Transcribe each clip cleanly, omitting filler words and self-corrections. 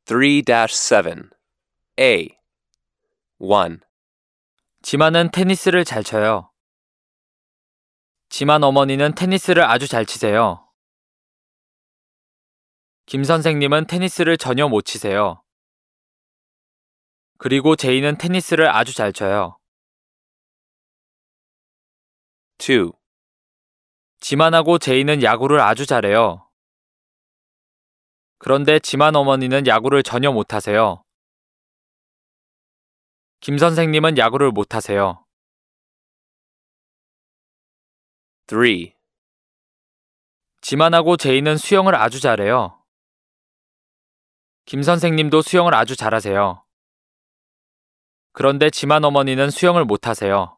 3-7 A 1. 지만은 테니스를 잘 쳐요. 지만 어머니는 테니스를 아주 잘 치세요. 김 선생님은 테니스를 전혀 못 치세요. 그리고 제이는 테니스를 아주 잘 쳐요. 2. 지만하고 제이는 야구를 아주 잘해요. 그런데 지만 어머니는 야구를 전혀 못 하세요. 김 선생님은 야구를 못 하세요. 3. 지만하고 제이는 수영을 아주 잘해요. 김 선생님도 수영을 아주 잘하세요. 그런데 지만 어머니는 수영을 못 하세요.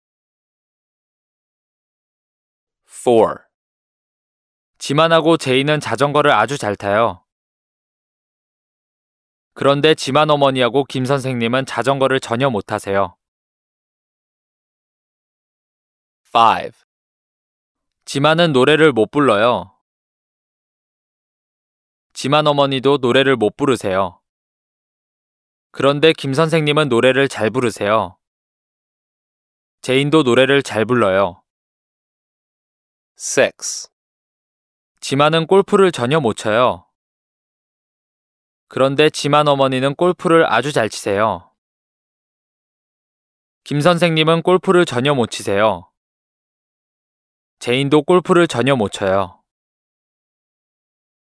4. 지만하고 제이는 자전거를 아주 잘 타요. 그런데 지만 어머니하고 김 선생님은 자전거를 전혀 못 타세요. 5. 지만은 노래를 못 불러요. 지만 어머니도 노래를 못 부르세요. 그런데 김 선생님은 노래를 잘 부르세요. 제인도 노래를 잘 불러요. 6. 지만은 골프를 전혀 못 쳐요. 그런데 지만 어머니는 골프를 아주 잘 치세요. 김 선생님은 골프를 전혀 못 치세요. 제인도 골프를 전혀 못 쳐요.